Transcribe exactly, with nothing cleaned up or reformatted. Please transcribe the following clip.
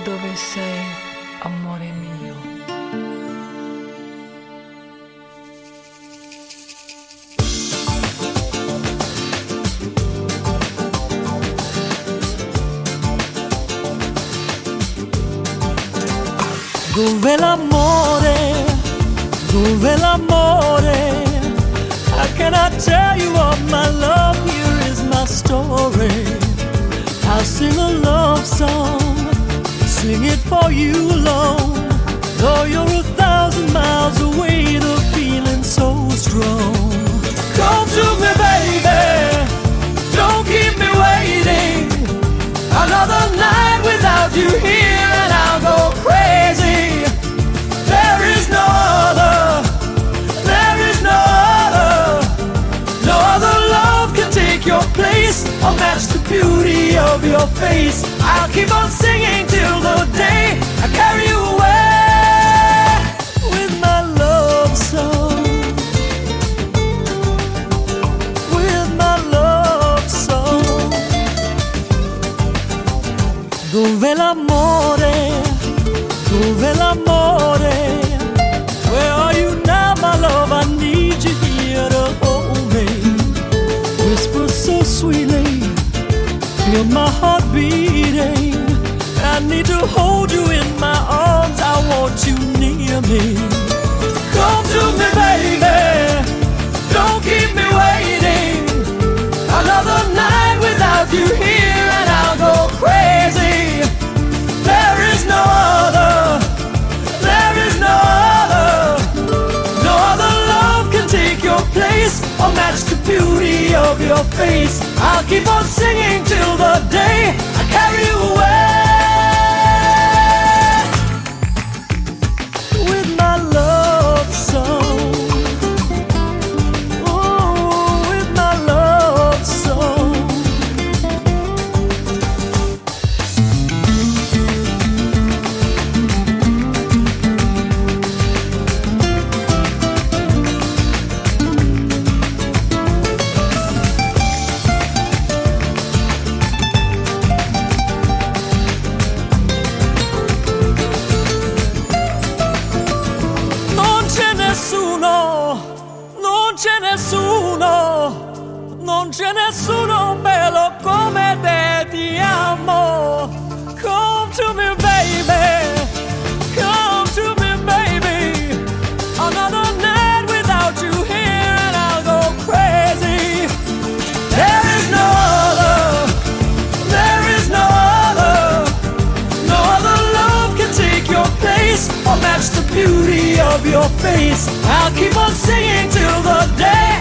dove sei, amore mio. Dove l'amore, dove l'amore? How can I tell you all my love? Here is my story. I'll sing a love song, sing it for you alone. Though you're a thousand miles away, the feeling's so strong. Come to me, baby, don't keep me waiting. Another night without you here and I'll go crazy. There is no other, there is no other. No other love can take your place or match the beauty of your face. I'll keep on singing till the day I carry you away with my love song. With my love song. Dove l'amore? Dove l'amore? Where are you now, my love? I need you here to hold me. Whisper so sweetly, feel my heart beating. I need to hold you in my arms, I want you near me. Come to me, baby, don't keep me waiting. Another night without you here and I'll go crazy. There is no other, there is no other. No other love can take your place or match the beauty of your face. I'll keep on singing till the day I carry you away with my love song. Oh, with my love song. Non c'è nessuno, non c'è nessuno bello come te, ti amo. Come to me, baby, come to me, baby. Another night without you here and I'll go crazy. There is no other, there is no other. No other love can take your place or match the beauty of your face. I'll keep on singing till the day